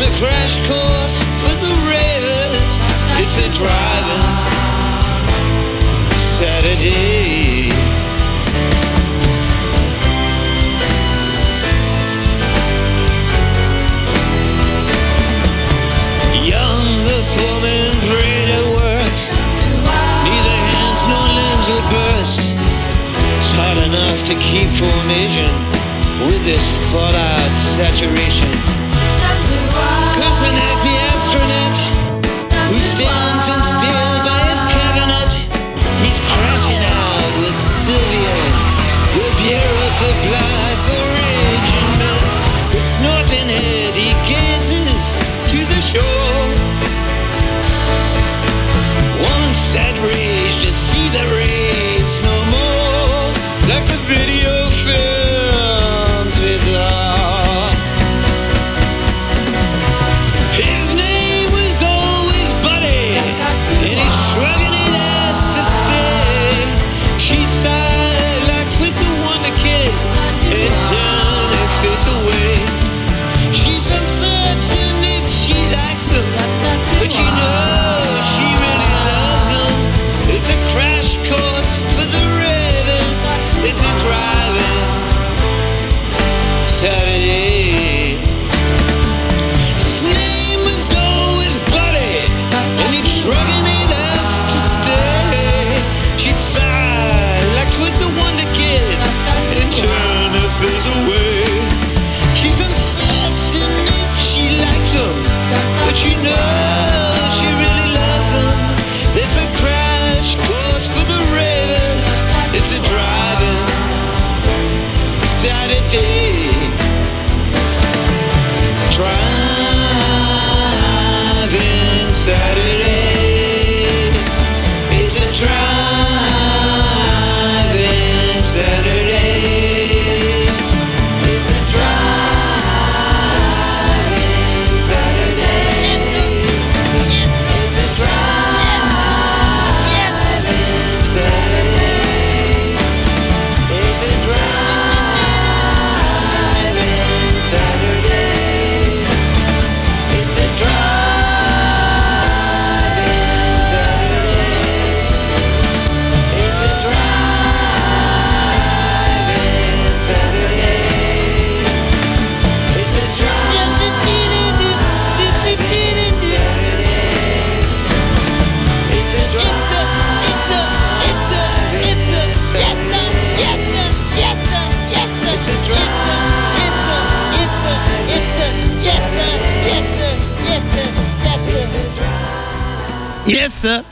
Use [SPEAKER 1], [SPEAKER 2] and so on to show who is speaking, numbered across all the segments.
[SPEAKER 1] a crash course for the ravers. It's a driving Saturday. Young, the foreman great at work. Neither hands nor limbs would burst. It's hard enough to keep formation with this fallout saturation. Kusanek, the astronaut, who stands in steel by his cabinet, he's crashing out with Sylvia. The bureau supplied for raging men. With snorting head, he gazes to the shore. Once that rage to see the rage no more, like the video films we saw. His name was always Buddy, and he's shrugging it ass to stay. She sighed like Quick the Wonder Kid and turned her face away. She's uncertain if she likes him, but she knows she really loves him. It's a crash course for the ravens. It's a driving Saturday. His name was always Buddy, and he'd shrugging it as to stay. She'd sigh like Quick the Wonder Kid and turn her face away. She's uncertain if she likes him, but she knows she really loves him. It's a crash course for the ravens. It's a driving Saturday. Driving Saturday. It's a driving Saturday. It's a driving Saturday. It's a driving Saturday. It's a driving Saturday. It's a driving Saturday. It's a driving Saturday. It's a Yes, sir.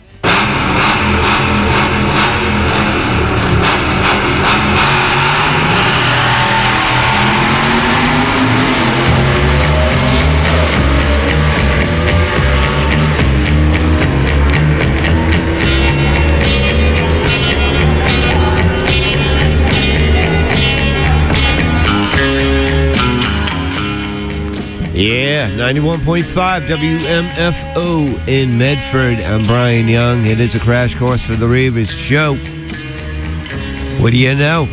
[SPEAKER 1] Yeah, 91.5 WMFO in Medford. I'm Brian Young. It is a crash course for the Ravers show. What do you know?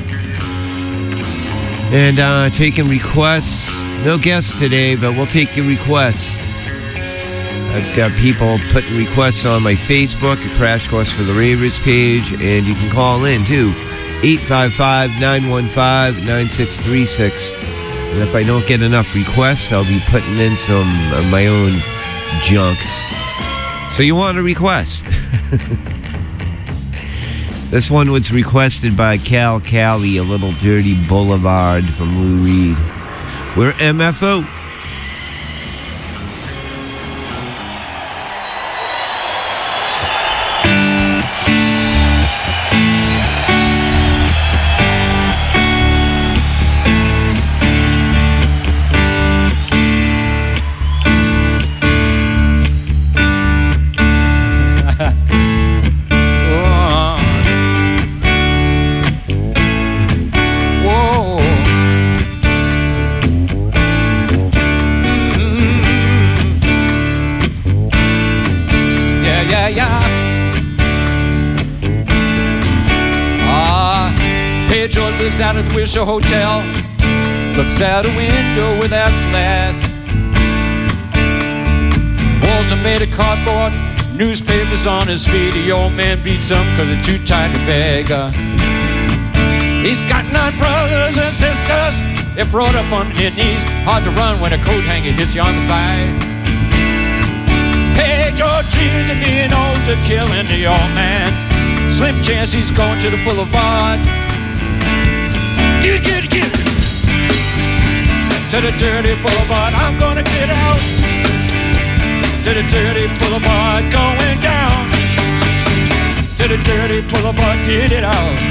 [SPEAKER 1] And taking requests. No guests today, but we'll take your requests. I've got people putting requests on my Facebook, a crash course for the Ravers page, and you can call in too. 855-915-9636. And if I don't get enough requests, I'll be putting in some of my own junk. So you want a request? This one was requested by Cal Cali, A Little Dirty Boulevard from Lou Reed. We're MFO.
[SPEAKER 2] Lives out at the Wisher Hotel, looks out a window without glass. Clothes are made of cardboard, newspapers on his feet. The old man beats him cause he's too tired to beg. He's got 9 brothers and sisters. They're brought up on their knees. Hard to run when a coat hanger hits you on the thigh. Hey, George G's and being old to killing the old man. Slim chance he's going to the boulevard. Get to the dirty boulevard. I'm gonna get out to the dirty boulevard, going down to the dirty boulevard, get it out.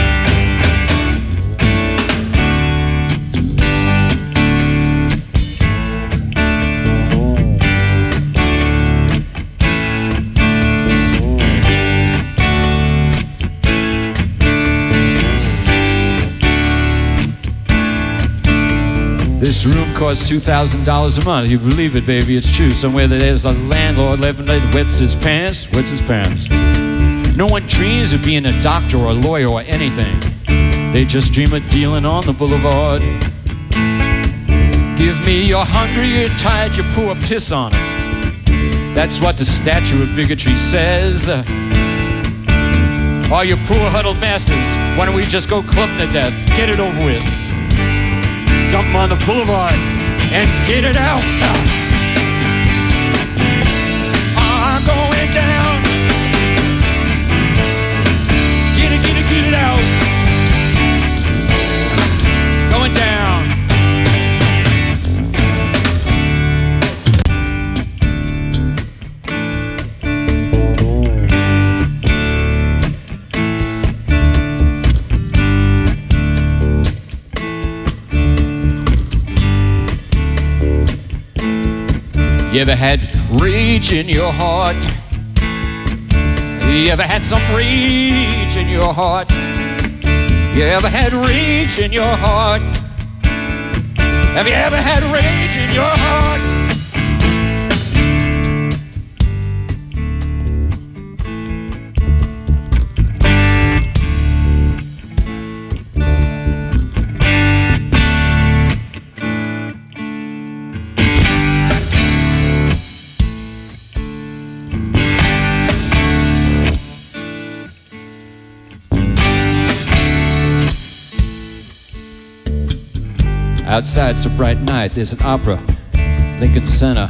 [SPEAKER 2] This room costs $2,000 a month. You believe it, baby, it's true. Somewhere there's a landlord living that wets his pants. No one dreams of being a doctor or a lawyer or anything. They just dream of dealing on the boulevard. Give me your hunger, you're tired, you pour a piss on it. That's what the statue of bigotry says. All you poor huddled masses, why don't we just go club to death? Get it over with. Dump on the boulevard and get it out. I'm going down. Get it out. Going down. You ever had rage in your heart? You ever had some rage in your heart? You ever had rage in your heart? Have you ever had rage in your heart? Outside it's a bright night, there's an opera, Lincoln Center.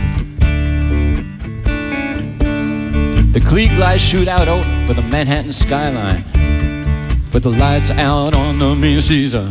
[SPEAKER 2] The Klieg lights shoot out over the Manhattan skyline. Put the lights out on the main season.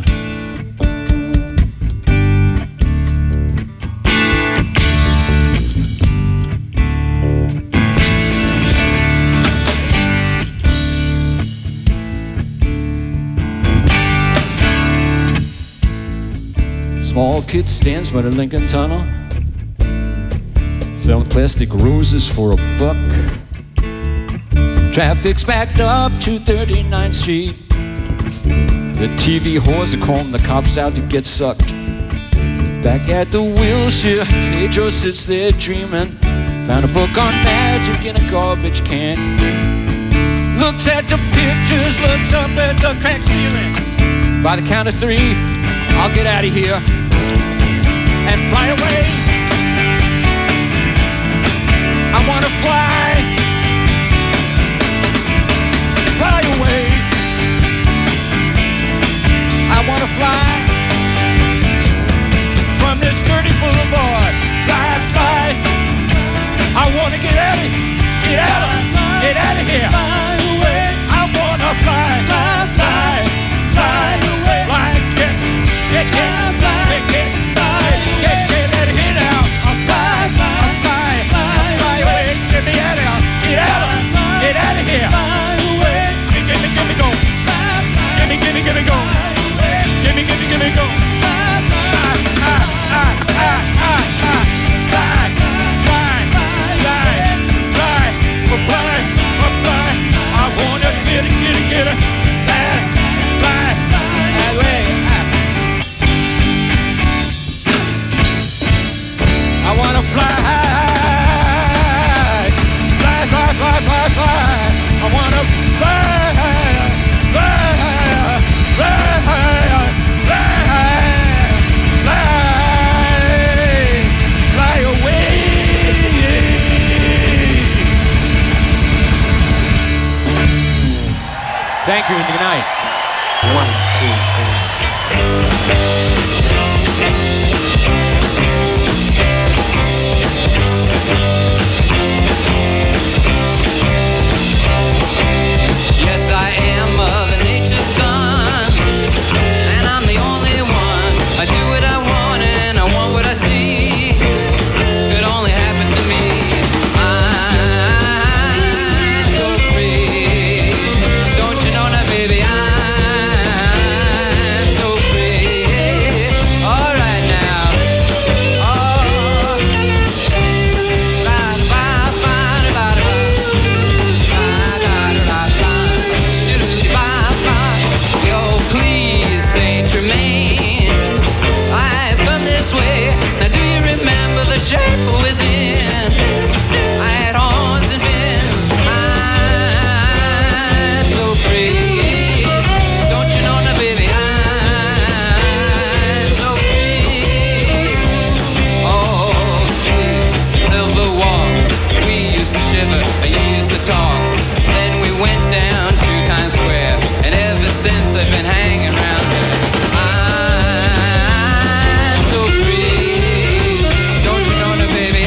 [SPEAKER 2] Small kid stands by the Lincoln Tunnel, selling plastic roses for $1. Traffic's backed up to 39th Street. The TV whores are calling the cops out to get sucked. Back at the Wilshire, Pedro sits there dreaming. Found a book on magic in a garbage can. Looks at the pictures, looks up at the cracked ceiling. By the count of 3, I'll get out of here and fly away. I wanna fly away. I wanna fly from this dirty boulevard. Fly. I wanna get out of here. I wanna fly away. Get out of here now. I'll fly away. Get me out of here. Get out of here. Give me go. Give me go. Give me go. Fly. I wanna get it. Fly away. Thank you and good night.
[SPEAKER 3] 1, 2, 3. Yes, I am Mother Nature's son, and I'm the only one. I do what I want and I want what I see. Could only happen to me. I'm so free. Don't you know now, baby? I'm so free. All right now. Oh. Yo, please, Saint Germain, I've come this way. Now do you remember the shape I was in? I had horns and fins. I'm so free. Don't you know now, baby? I'm so free. Oh, silver walks. We used to shiver, you used to talk. Then we went down to Times Square, and ever since I've been hanging around there. I'm so free. Don't you know now, baby?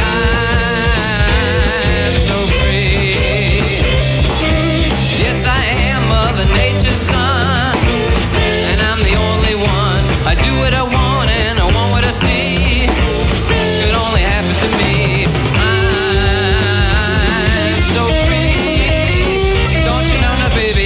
[SPEAKER 3] I'm so free. Yes, I am Mother Nature's son, and I'm the only one. I do what I want and I want what I see. Could only happen to me. I'm so free. Don't you know now, baby?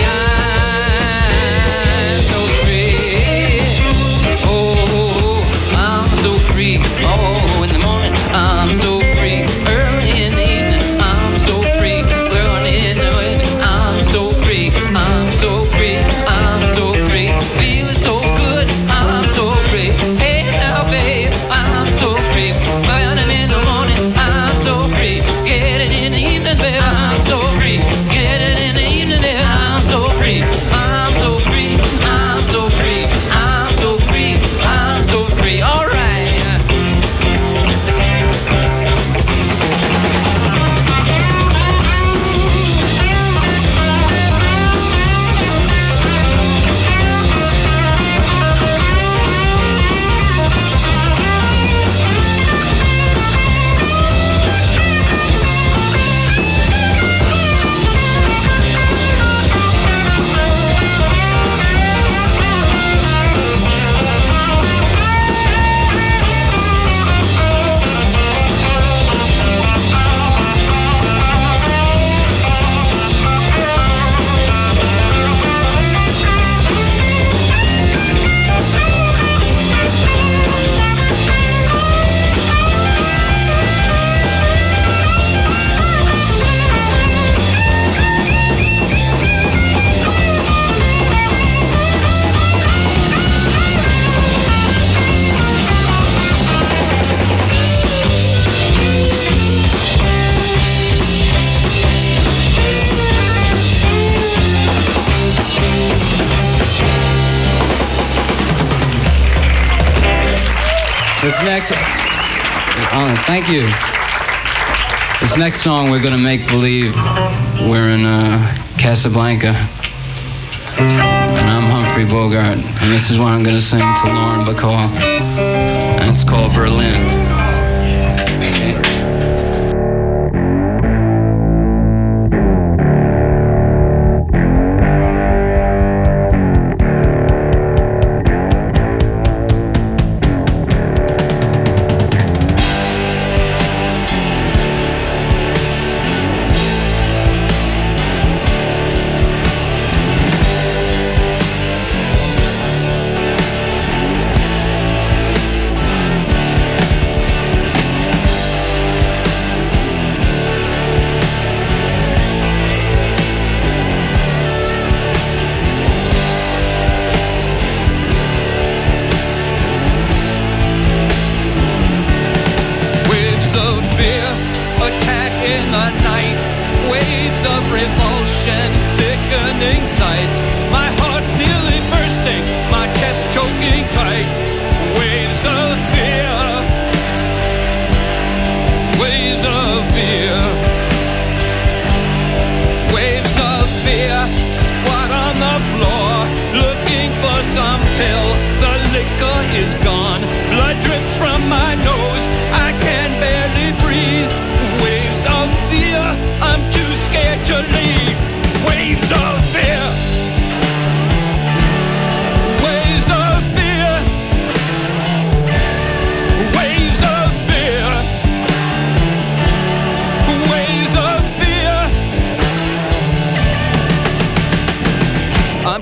[SPEAKER 3] I'm so free. Oh, I'm so free. Oh, in the morning, I'm so free. Early in the evening, I'm so free. Early in the evening, I'm so free. I'm so free. I'm so free. Feeling so good. I'm so free. Hey now, babe, I'm so free. Burning in the morning, I'm so free. Get it in the evening, babe, I'm so free. Get it in the evening, babe, I'm so free. I'm so free. I'm so free. I'm so free. I'm so free. All right. This next, thank you. This next song, we're gonna make believe we're in Casablanca, and I'm Humphrey Bogart, and this is what I'm gonna sing to Lauren Bacall, and it's called Berlin.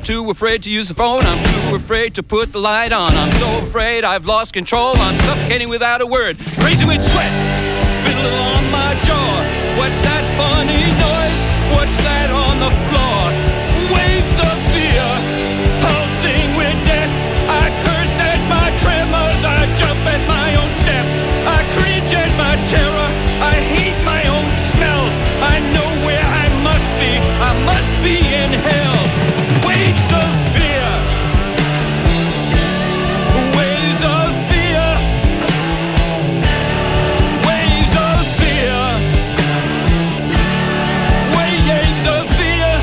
[SPEAKER 3] I'm too afraid to use the phone. I'm too afraid to put the light on. I'm so afraid I've lost control. I'm suffocating without a word, crazy with sweat, spittle on my jaw. What's that funny noise? What's that on the floor? Waves of fear, pulsing with death. I curse at my tremors. I jump at my own step. I cringe at my terror. I hate my own smell. I know where I must be. I must be in hell. Waves of fear. Waves of fear. Waves of fear. Waves of fear.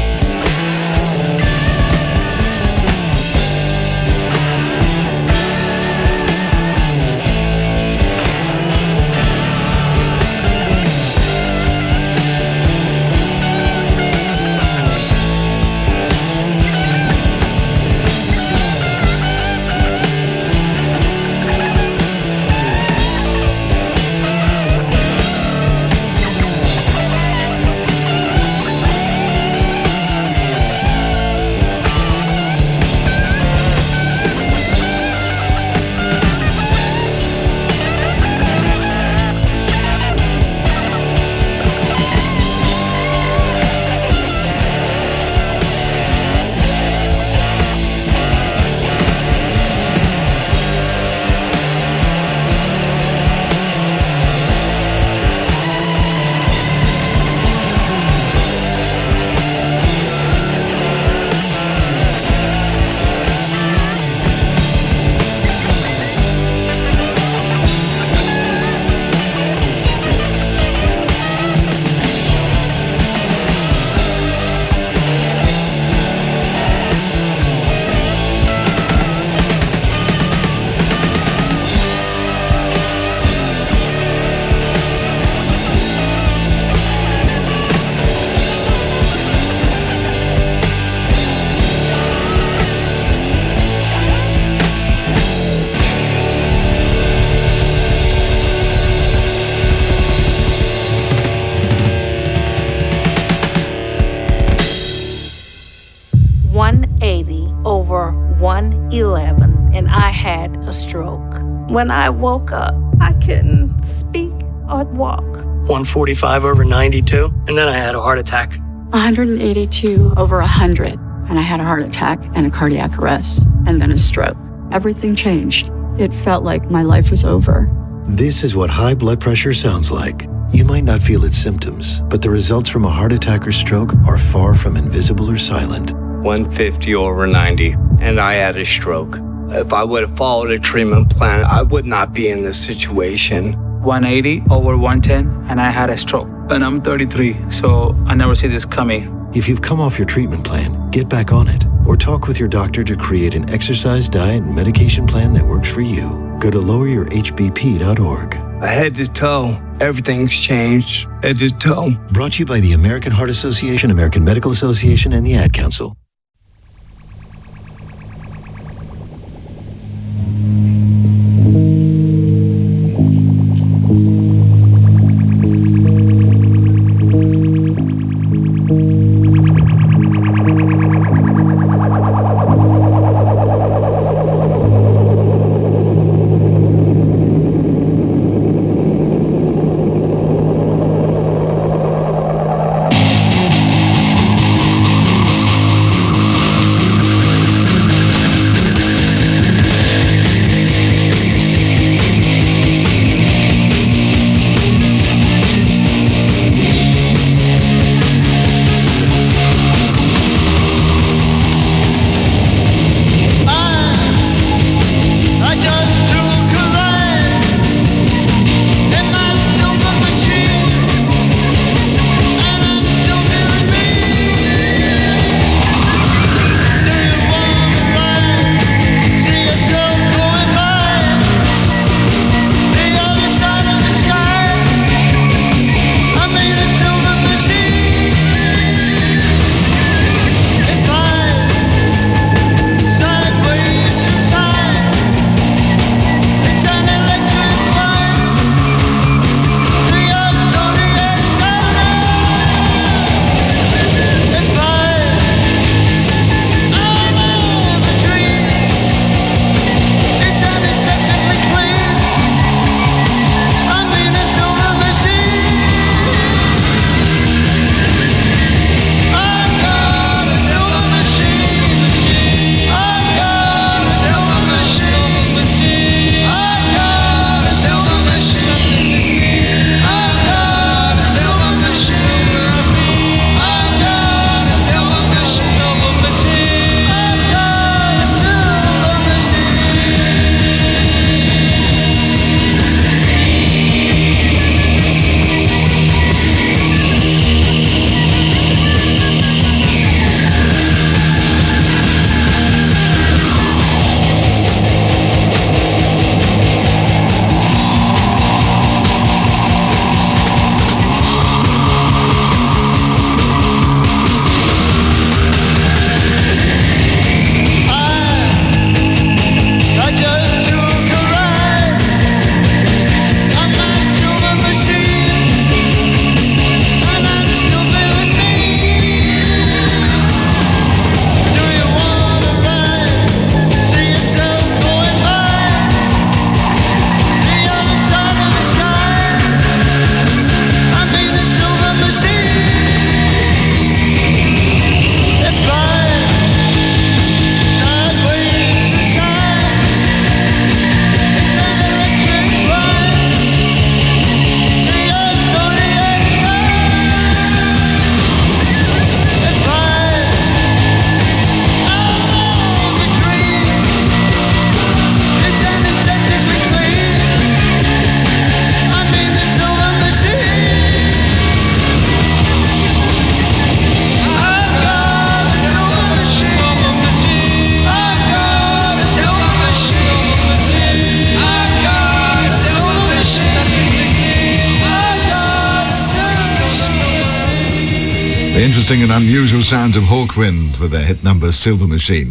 [SPEAKER 4] Over 111, and I had a stroke. When I woke up, I couldn't speak or walk.
[SPEAKER 5] 145 over 92, and then I had a heart attack.
[SPEAKER 6] 182 over 100, and I had a heart attack and a cardiac arrest, and then a stroke. Everything changed. It felt like my life was over.
[SPEAKER 7] This is what high blood pressure sounds like. You might not feel its symptoms, but the results from a heart attack or stroke are far from invisible or silent.
[SPEAKER 8] 150 over 90, and I had a stroke. If I would have followed a treatment plan, I would not be in this situation.
[SPEAKER 9] 180 over 110, and I had a stroke. And I'm 33, so I never see this coming.
[SPEAKER 7] If you've come off your treatment plan, get back on it, or talk with your doctor to create an exercise, diet, and medication plan that works for you. Go to loweryourhbp.org.
[SPEAKER 8] Head to toe, everything's changed. Head to toe.
[SPEAKER 7] Brought to you by the American Heart Association, American Medical Association, and the Ad Council.
[SPEAKER 10] The interesting and unusual sounds of Hawkwind with their hit number Silver Machine.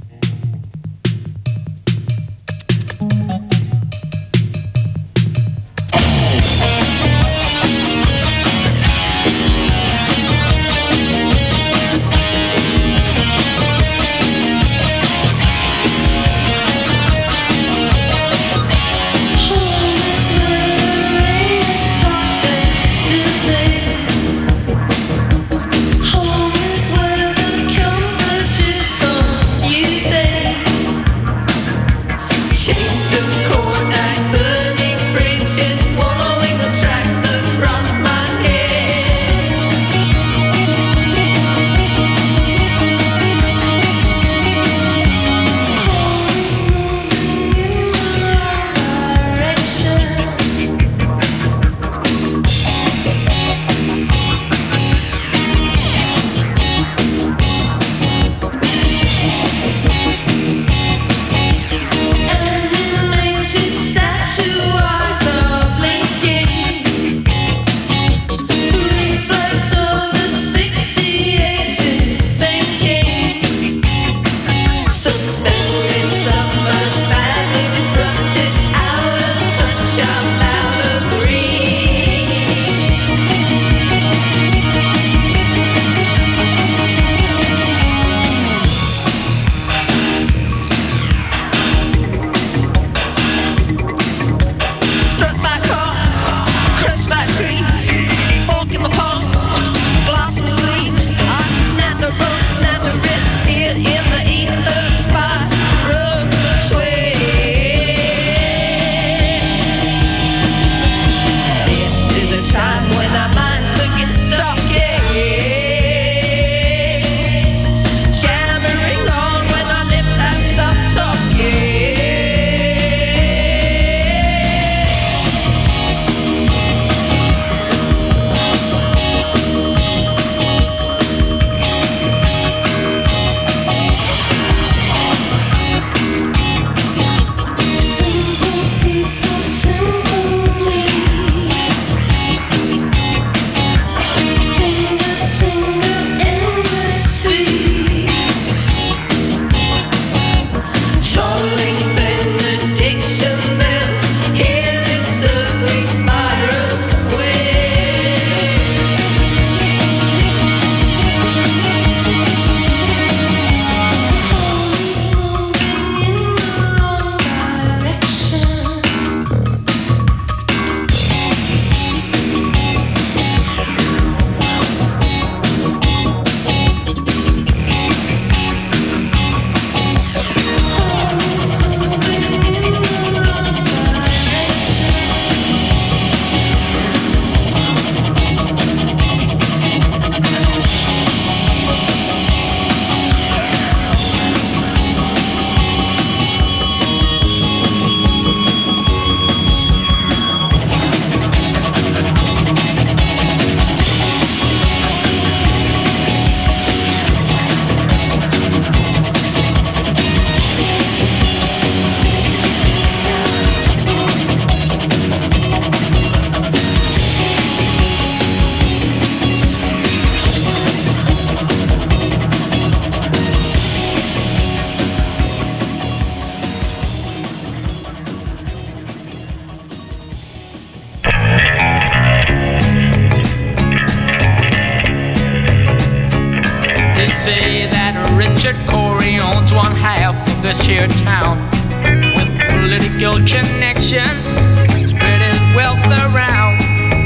[SPEAKER 3] this here town with political connections, spread his wealth around.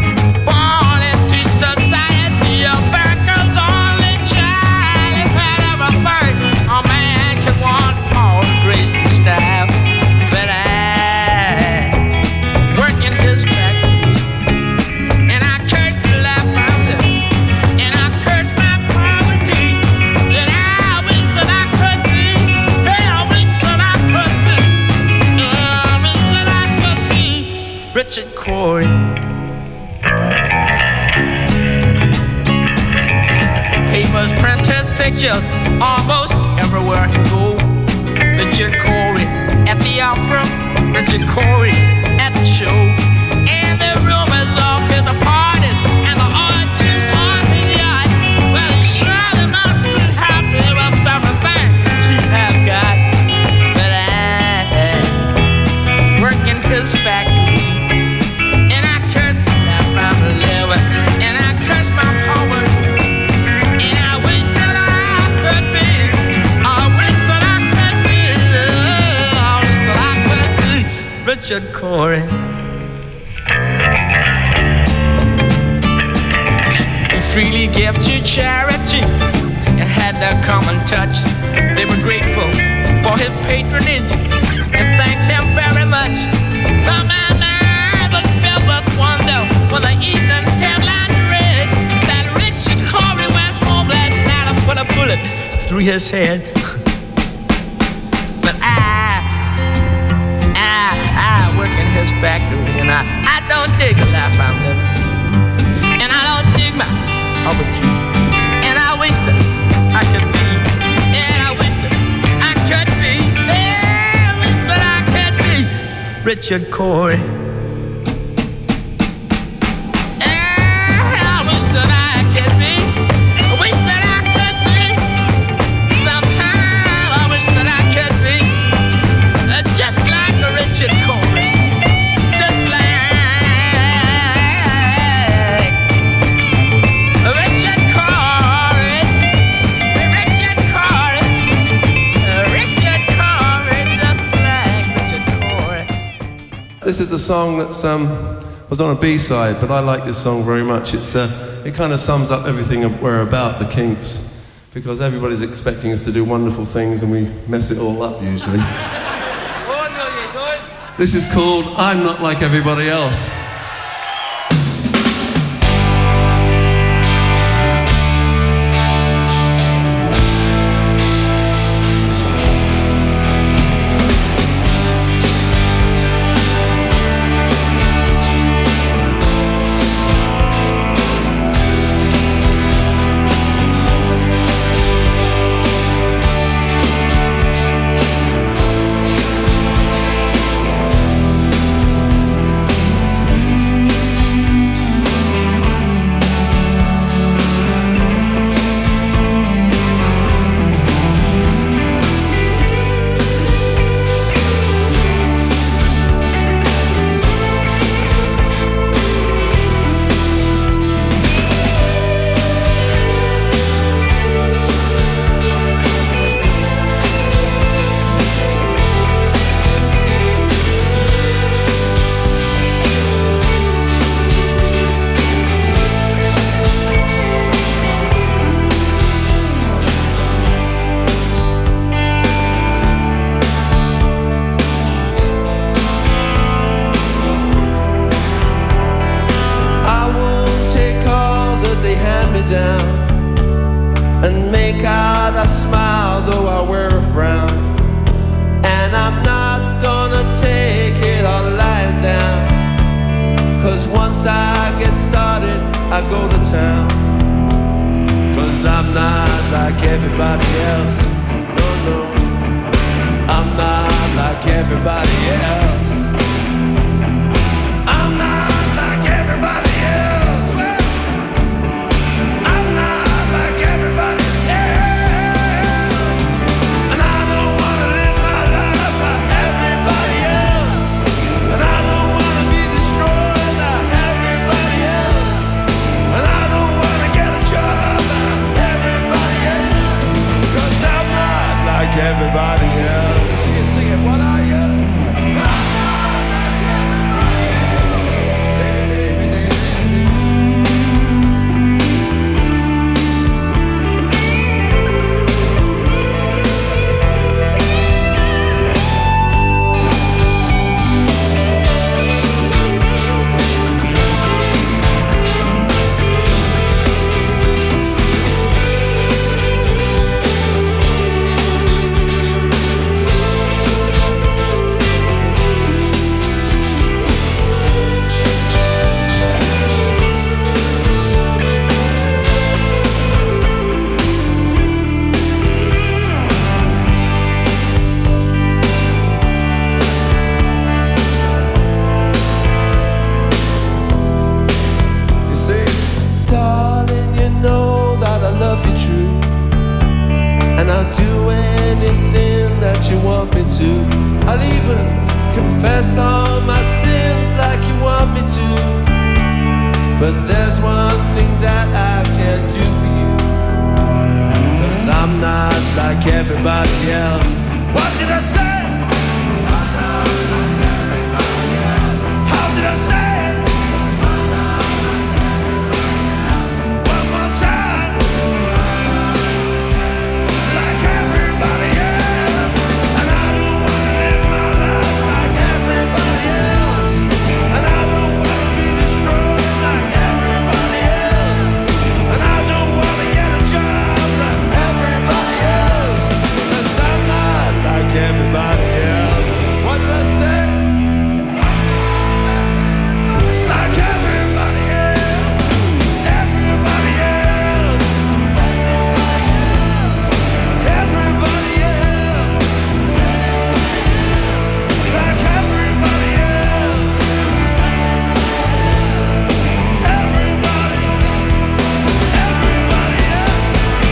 [SPEAKER 3] Born into society, America's only child. He had everything a man can want, all grace and style. But I work in his factory, and I curse the life I live, and I curse my poverty. And I wish that I could be, I wish that I could be, I wish that I could be Richard Cory. Papers print his pictures almost everywhere he go. Richard Cory at the opera, Richard Cory at the show, and the rumors of his parties and the orgies on his yacht. Well, his factory. And I cursed the life I'm living. And I cursed my forward. And I wish that I could be. I wish that I could be. I wish that I could be Richard Cory. He freely gave to charity and had their common touch. They were grateful for his patronage and thanked him very much. So my mind was filled with wonder when the evening headline read that Richard Cory went home last night and put a bullet through his head. But I work in his factory and I don't dig the life I'm living. And I don't dig my poverty. And I wish that I could be. And I wish that I could be. Yeah, I wish that I could be Richard Cory. I wish that I could be. I wish that I could be. Somehow I wish that I could be just like Richard Cory. Just like Richard Cory. Richard Cory. Richard Cory. Just like Richard Cory.
[SPEAKER 11] This is the song that was on a B-side, but I like this song very much. It kind of sums up everything we're about, the Kinks, because everybody's expecting us to do wonderful things and we mess it all up usually. This is called I'm Not Like Everybody Else.
[SPEAKER 1] you want me to. I'll even confess all my sins.
[SPEAKER 11] like everybody else. What did I say? How did I say it? One more time. Like everybody else. And I don't wanna live my life like everybody else. And I don't wanna be destroyed like everybody else. And I don't wanna get a job like everybody else. 'Cause I'm not like everybody else. What did I say? Like everybody else. Everybody else. Everybody else. Like everybody else. Everybody. Everybody else.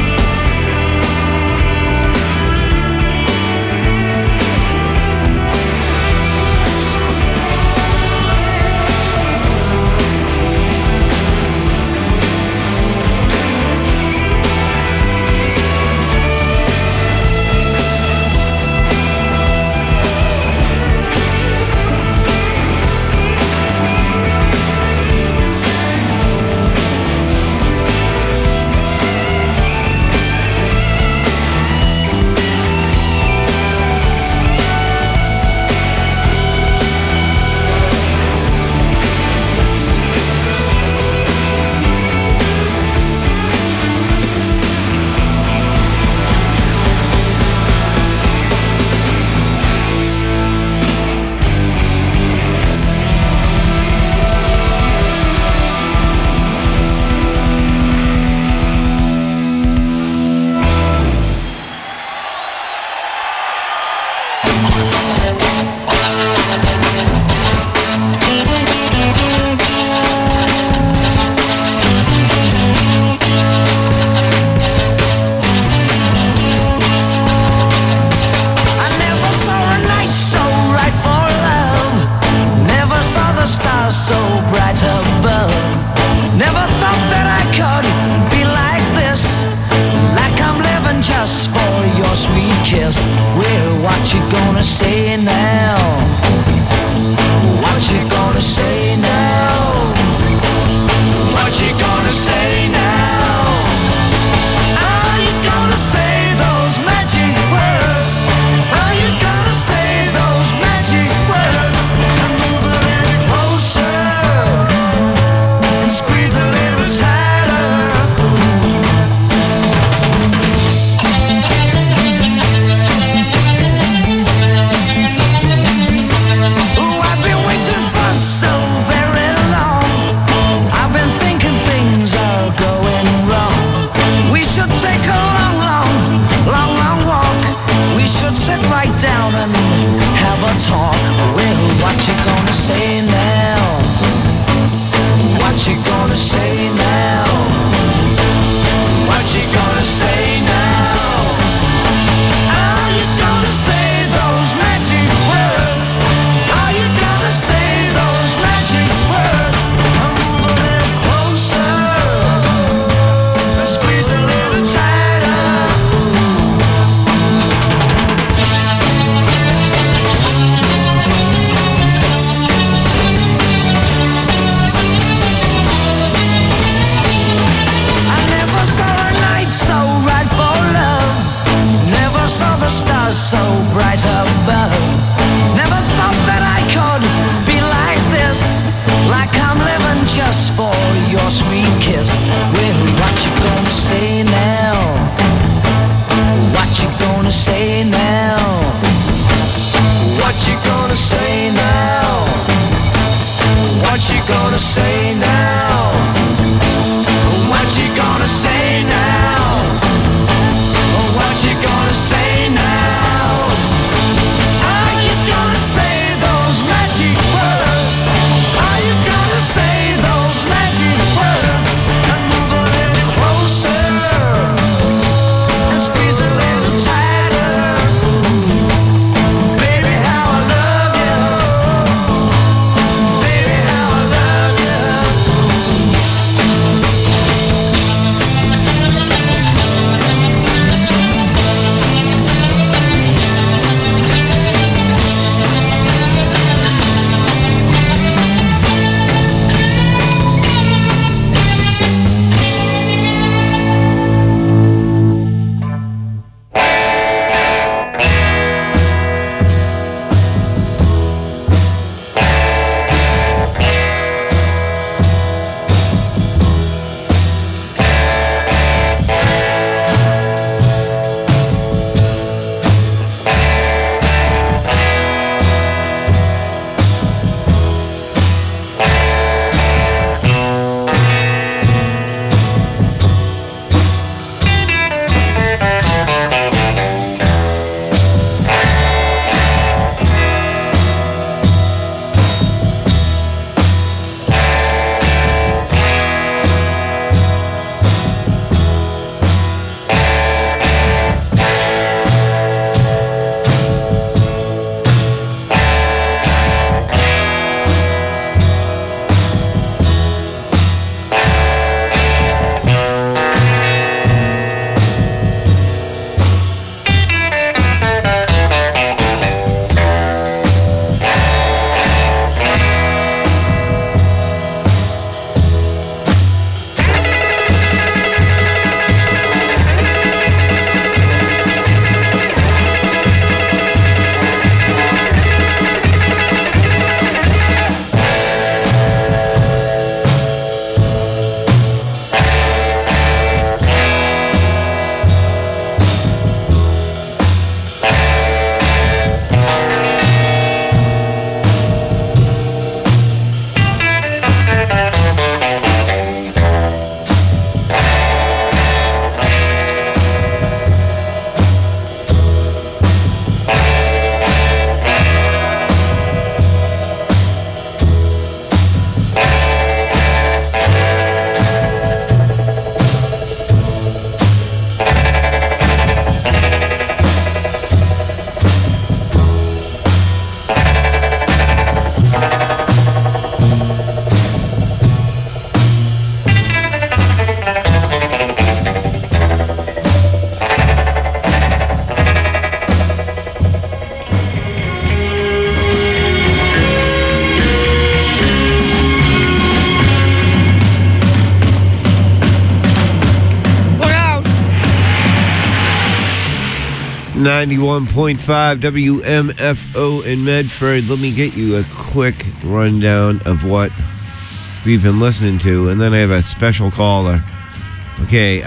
[SPEAKER 1] I never saw a night so right for love. Never saw the stars so bright above. Never thought that I could be like this. Like I'm living just for your sweet kiss. Well, what you gonna say now? What you gonna say now? What you gonna say now? Are you gonna say those magic words? Are you gonna say those magic words? And move a little closer and squeeze a little tighter. Ooh, I've been waiting for so very long. I've been thinking things are going wrong. We should take a long walk. We should sit right down and have a talk. Well, what you gonna say now? What you gonna say now? What you gonna say now? Are you gonna say those magic words? Are you gonna say those magic words? Move a little closer and squeeze a little tighter. I never saw a night so right for love. Never saw the stars so bright above. Never thought that I could be like this. Like I'm living just for your sweet kiss. Well, what you gonna say now? What you gonna say now? What you gonna say now? What you gonna say now? What you gonna say now? What you gonna say now? Are you gonna say those magic words? Are you gonna say those magic words? And move a little closer and squeeze a little tighter. Baby, how I love you. Baby, how I love you.
[SPEAKER 12] 91.5 WMFO in Medford. Let me get you a quick rundown of what we've been listening to, and then I have a special caller. Okay,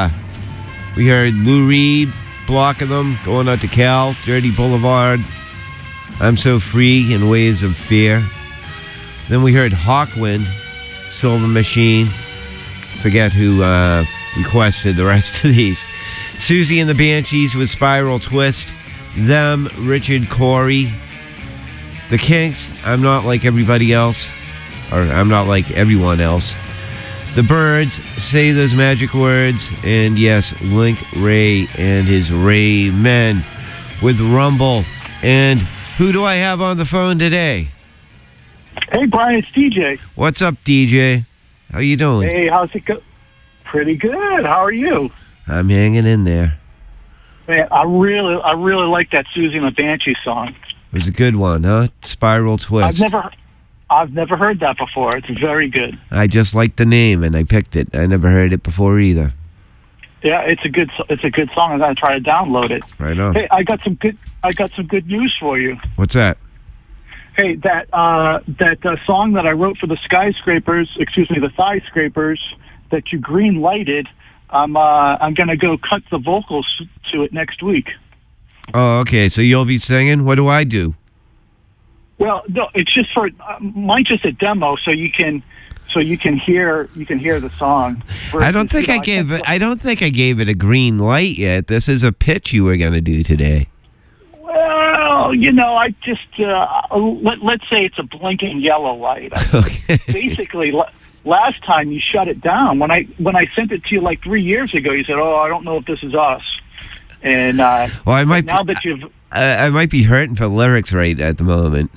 [SPEAKER 12] we heard Lou Reed, Block of Them, Going Out to Cal, Dirty Boulevard, I'm So Free, and Waves of Fear. Then we heard Hawkwind, Silver Machine. Forget who requested the rest of these. Susie and the Banshees with Spiral Twist. Them, Richard Corey. The Kinks, I'm Not Like Everybody Else. Or I'm Not Like Everyone Else. The Birds, Say Those Magic Words. And yes, Link Ray and his Ray Men with Rumble. And who do I have on the phone today?
[SPEAKER 13] Hey, Brian, it's DJ.
[SPEAKER 12] What's up, DJ? How you doing?
[SPEAKER 13] Hey, how's it go? Pretty good. How are you?
[SPEAKER 12] I'm hanging in there.
[SPEAKER 13] Man, I really like that Susie and the Banshee song.
[SPEAKER 12] It was a good one, huh? Spiral Twist.
[SPEAKER 13] I've never heard that before. It's very good.
[SPEAKER 12] I just liked the name and I picked it. I never heard it before either.
[SPEAKER 13] Yeah, it's a good song. I'm gonna try to download it.
[SPEAKER 12] Right on.
[SPEAKER 13] Hey, I got some good news for you.
[SPEAKER 12] What's that?
[SPEAKER 13] Hey, that song that I wrote for the the Thigh Scrapers, that you green lighted. I'm gonna go cut the vocals to it next week.
[SPEAKER 12] Oh, okay. So you'll be singing. What do I do?
[SPEAKER 13] Well, no, it's just mine's just a demo, so you can hear the song.
[SPEAKER 12] I don't think I gave it a green light yet. This is a pitch you were gonna do today.
[SPEAKER 13] Well, I just let's say it's a blinking yellow light.
[SPEAKER 12] Okay.
[SPEAKER 13] Basically, last time you shut it down. When I sent it to you like 3 years ago, you said, "Oh, I don't know if this is us." And
[SPEAKER 12] well, I might I might be hurting for lyrics right at the moment.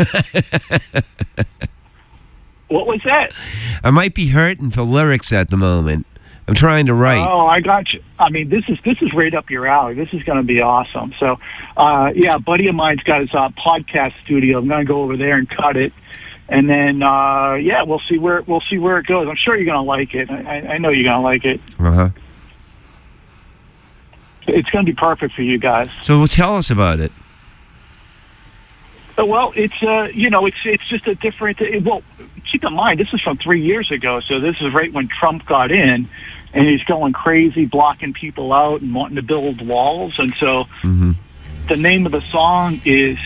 [SPEAKER 13] What was that?
[SPEAKER 12] I might be hurting for lyrics at the moment. I'm trying to write.
[SPEAKER 13] Oh, I got you. I mean, this is right up your alley. This is going to be awesome. So, yeah, a buddy of mine's got his podcast studio. I'm going to go over there and cut it, and then yeah, we'll see where it goes. I'm sure you're going to like it. I know you're going to like it.
[SPEAKER 12] Uh-huh.
[SPEAKER 13] It's going to be perfect for you guys.
[SPEAKER 12] So tell us about it.
[SPEAKER 13] Well, it's it's just a different. Well, keep in mind this is from 3 years ago, so this is right when Trump got in, and he's going crazy, blocking people out and wanting to build walls, and so the name of the song is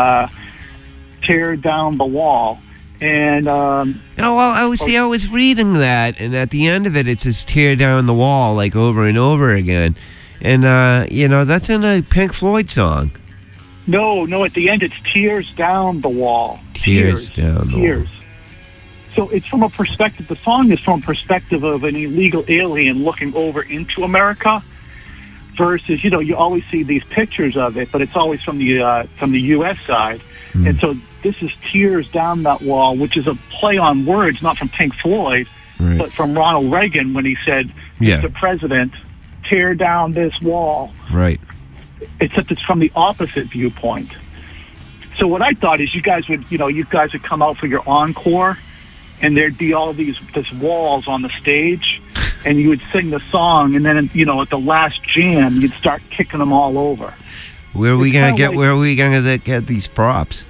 [SPEAKER 13] "Tear Down the Wall." And
[SPEAKER 12] I was reading that, and at the end of it, it says "Tear Down the Wall" like over and over again, and that's in a Pink Floyd song.
[SPEAKER 13] No, at the end it's "Tears Down the Wall."
[SPEAKER 12] Tears down the wall.
[SPEAKER 13] So it's from a perspective. The song is from a perspective of an illegal alien looking over into America, versus you always see these pictures of it, but it's always from the U.S. side. And so this is "Tears Down That Wall," which is a play on words, not from Pink Floyd, but from Ronald Reagan when he said, "Mr. President, tear down this wall."
[SPEAKER 12] Right.
[SPEAKER 13] Except it's from the opposite viewpoint. So what I thought is you guys would come out for your encore, and there'd be all these walls on the stage, and you would sing the song, and then at the last jam you'd start kicking them all over.
[SPEAKER 12] Where are we gonna get these props?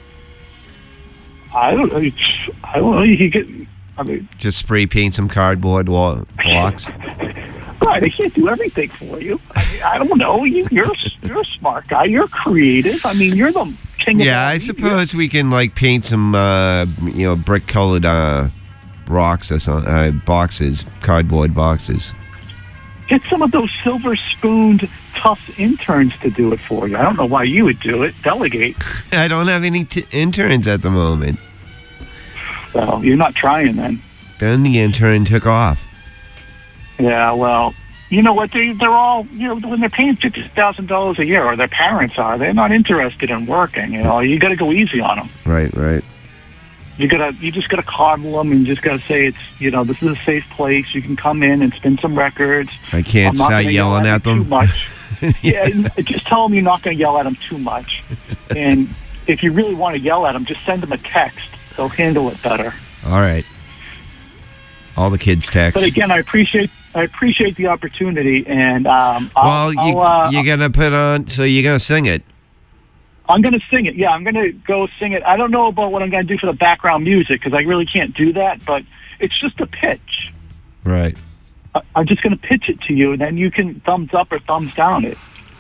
[SPEAKER 13] I don't know. You can get. I mean,
[SPEAKER 12] just spray paint some cardboard blocks.
[SPEAKER 13] Right, I can't do everything for you. I don't know. You're a smart guy. You're creative. I mean, you're the king of
[SPEAKER 12] I suppose we can paint some brick colored rocks or some boxes, cardboard boxes.
[SPEAKER 13] Get some of those silver spooned tough interns to do it for you. I don't know why you would do it. Delegate.
[SPEAKER 12] I don't have any interns at the moment.
[SPEAKER 13] Well, you're not trying then.
[SPEAKER 12] Then the intern took off.
[SPEAKER 13] Yeah, well, you know what? They're all, when they're paying $50,000 a year, or their parents are, they're not interested in working. You got to go easy on them.
[SPEAKER 12] Right.
[SPEAKER 13] You just got to coddle them, and you just got to say this is a safe place. You can come in and spin some records.
[SPEAKER 12] I can't start yelling at them
[SPEAKER 13] too much. Yeah, just tell them you're not going to yell at them too much. And if you really want to yell at them, just send them a text. They'll handle it better.
[SPEAKER 12] All right. All the kids text.
[SPEAKER 13] But again, I appreciate the opportunity, and
[SPEAKER 12] you're gonna put on. So you're gonna sing it.
[SPEAKER 13] I'm gonna sing it. Yeah, I'm gonna go sing it. I don't know about what I'm gonna do for the background music because I really can't do that. But it's just a pitch.
[SPEAKER 12] Right.
[SPEAKER 13] I'm just gonna pitch it to you, and then you can thumbs up or thumbs down it.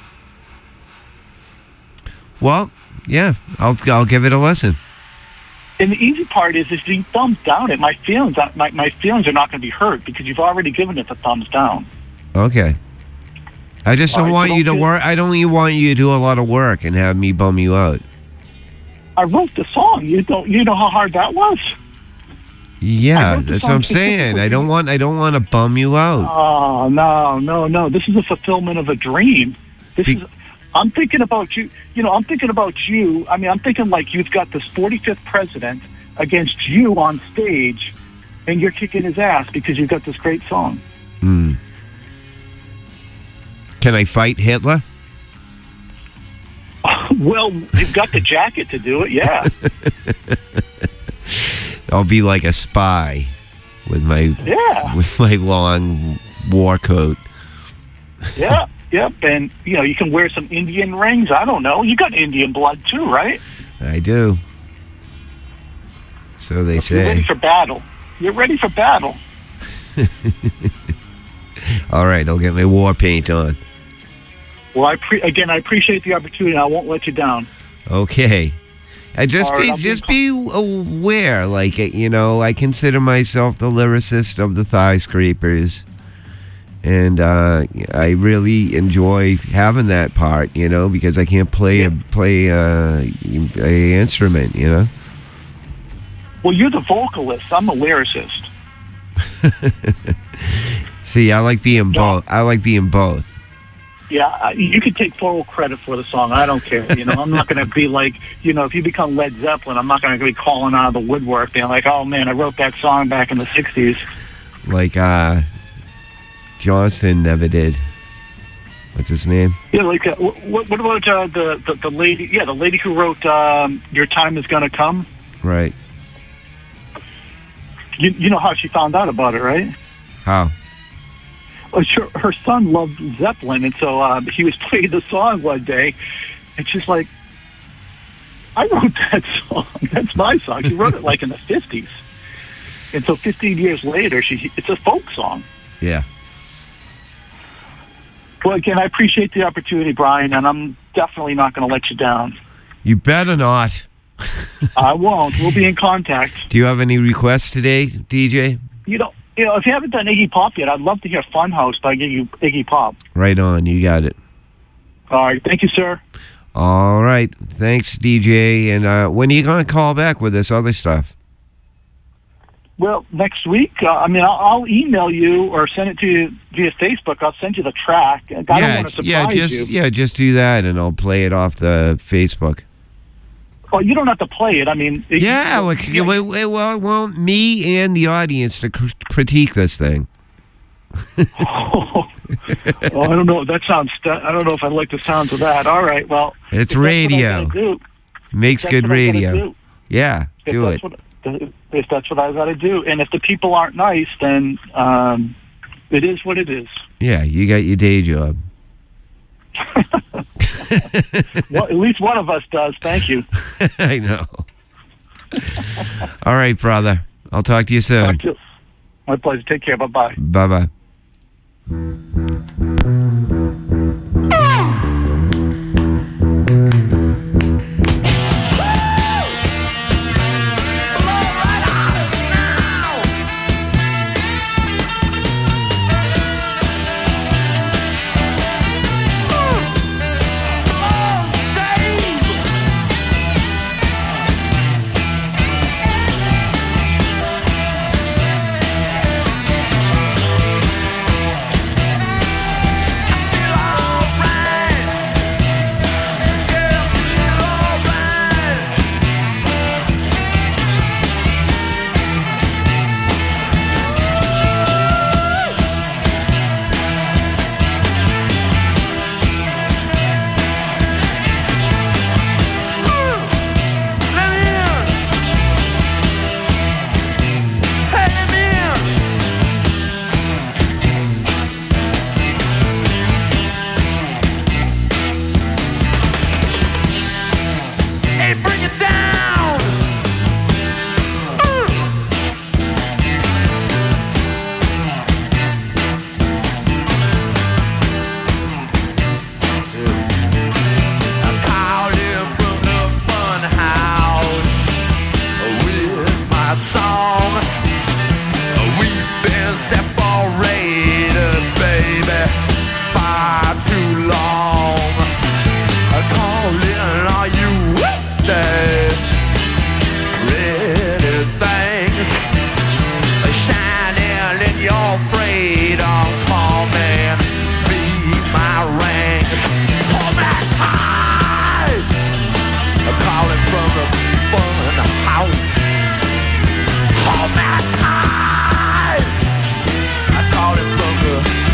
[SPEAKER 12] Well, yeah, I'll give it a listen.
[SPEAKER 13] And the easy part is if you thumbs down it, my feelings are not going to be hurt because you've already given it the thumbs down.
[SPEAKER 12] Okay. I just don't want you to work. I don't want you to do a lot of work and have me bum you out.
[SPEAKER 13] I wrote the song. You know how hard that was?
[SPEAKER 12] Yeah, that's what I'm saying. I don't want to bum you out.
[SPEAKER 13] Oh, no. This is a fulfillment of a dream. I'm thinking about you. I'm thinking about you. I mean, I'm thinking like you've got this 45th president against you on stage, and you're kicking his ass because you've got this great song.
[SPEAKER 12] Can I fight Hitler?
[SPEAKER 13] Well, you've got the jacket to do it, yeah.
[SPEAKER 12] I'll be like a spy with my long war coat.
[SPEAKER 13] Yeah. Yep, and you can wear some Indian rings. I don't know. You got Indian blood too, right?
[SPEAKER 12] I do. So they say.
[SPEAKER 13] You're ready for battle. You're ready for battle.
[SPEAKER 12] All right, I'll get my war paint on.
[SPEAKER 13] Well, I appreciate the opportunity. I won't let you down.
[SPEAKER 12] Okay. Just be aware, like I consider myself the lyricist of the Thigh Scrapers. And I really enjoy having that part, because I can't play a instrument,
[SPEAKER 13] Well, you're the vocalist. I'm a lyricist.
[SPEAKER 12] See, I like being both. I like being both.
[SPEAKER 13] Yeah, you can take full credit for the song. I don't care. I'm not going to be like, if you become Led Zeppelin, I'm not going to be calling out of the woodwork, being like, oh man, I wrote that song back in the '60s.
[SPEAKER 12] Like, Johnston never did. What's his name?
[SPEAKER 13] Yeah, like what about the lady? Yeah, the lady who wrote "Your Time Is Gonna Come."
[SPEAKER 12] Right.
[SPEAKER 13] You know how she found out about it, right?
[SPEAKER 12] How?
[SPEAKER 13] Well, her son loved Zeppelin, and so he was playing the song one day, and she's like, "I wrote that song. That's my song." She wrote it like in the '50s, and so 15 years later, it's a folk song.
[SPEAKER 12] Yeah.
[SPEAKER 13] Well, again, I appreciate the opportunity, Brian, and I'm definitely not going to let you down.
[SPEAKER 12] You better not.
[SPEAKER 13] I won't. We'll be in contact.
[SPEAKER 12] Do you have any requests today, DJ?
[SPEAKER 13] If you haven't done Iggy Pop yet, I'd love to hear Funhouse by Iggy Pop.
[SPEAKER 12] Right on. You got it.
[SPEAKER 13] All right. Thank you, sir.
[SPEAKER 12] All right. Thanks, DJ. And when are you going to call back with this other stuff?
[SPEAKER 13] Well, next week. I'll email you or send it to you via Facebook. I'll send you the track. I don't want to surprise you.
[SPEAKER 12] Just do that, and I'll play it off the Facebook.
[SPEAKER 13] Well, you don't have to play it. I mean...
[SPEAKER 12] Well, me and the audience to critique this thing.
[SPEAKER 13] I don't know. That sounds... I don't know if I like the sounds of that. All right, well...
[SPEAKER 12] It's radio. Makes good radio. Yeah, do it.
[SPEAKER 13] If that's what I got to do. And if the people aren't nice, then it is what it is.
[SPEAKER 12] Yeah, you got your day job.
[SPEAKER 13] Well, at least one of us does. Thank you.
[SPEAKER 12] I know. All right, brother. I'll talk to you soon.
[SPEAKER 13] My pleasure. Take care. Bye-bye.
[SPEAKER 12] Bye-bye.
[SPEAKER 1] We've been separated, baby, far too long. Calling all you pretty things shining in your freedom. Call me, be my rings. Hold me tight. Calling from the fun house. Hold me tight. Calling from the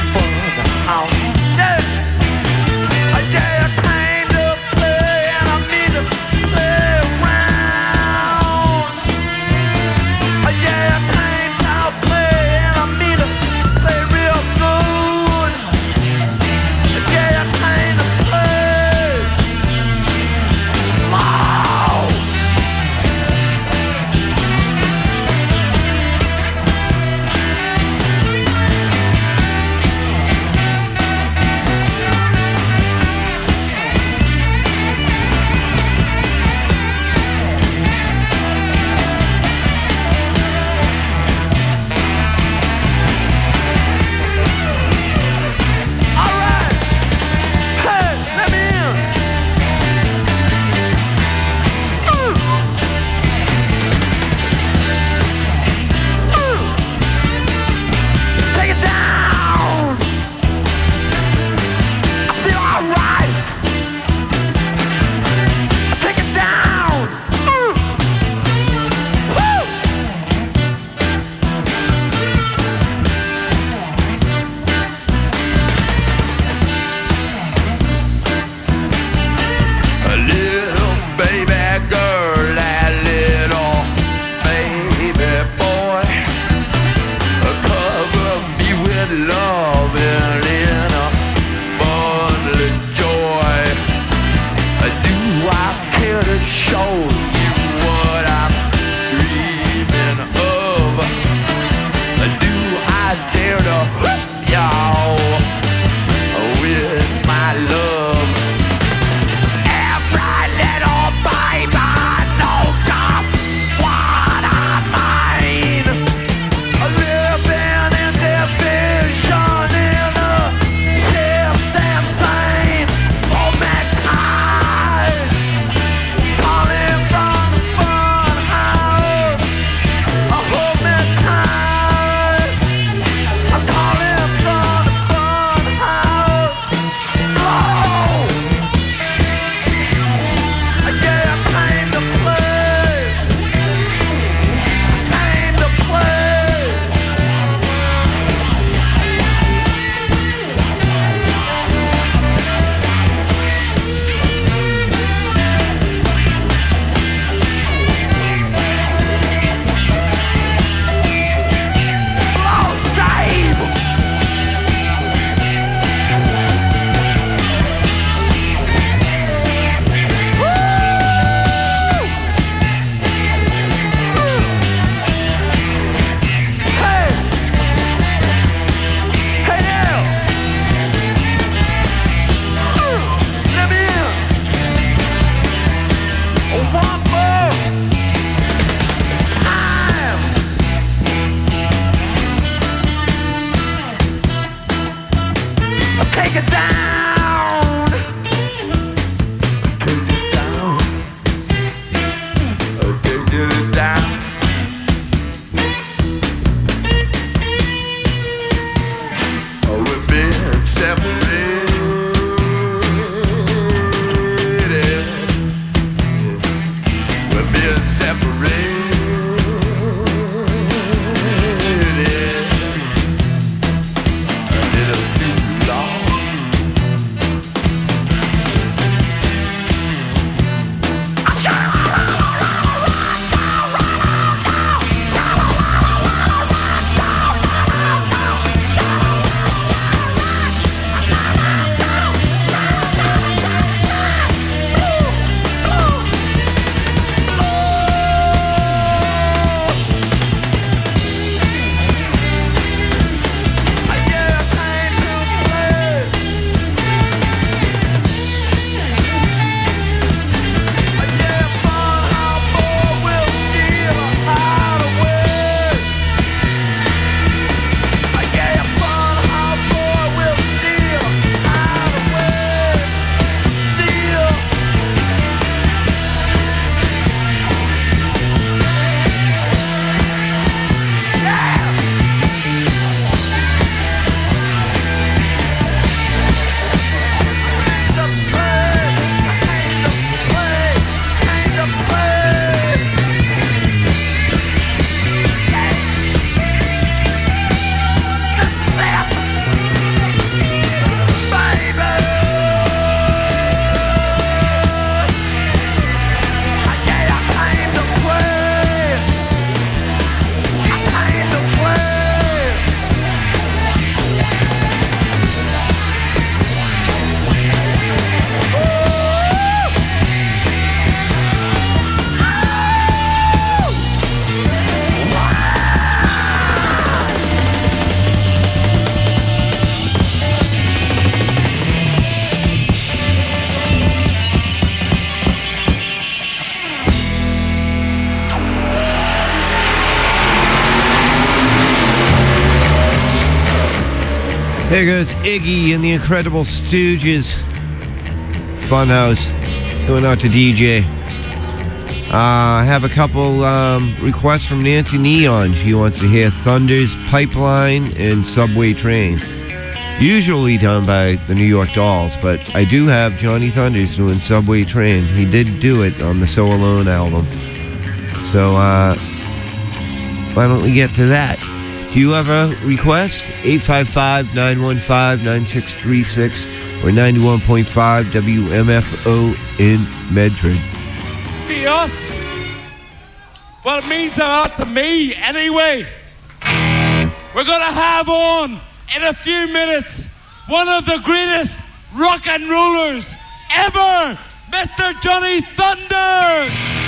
[SPEAKER 12] There goes Iggy and the Incredible Stooges. Funhouse. Going out to DJ. I have a couple requests from Nancy Neon. She wants to hear Thunder's Pipeline and Subway Train. Usually done by the New York Dolls, but I do have Johnny Thunders doing Subway Train. He did do it on the So Alone album. So, why don't we get to that? Do you have a request? 855-915-9636 or 91.5 WMFO in Medford.
[SPEAKER 14] Us? Well, it means a lot to me anyway. We're going to have on, in a few minutes, one of the greatest rock and rollers ever, Mr. Johnny Thunder.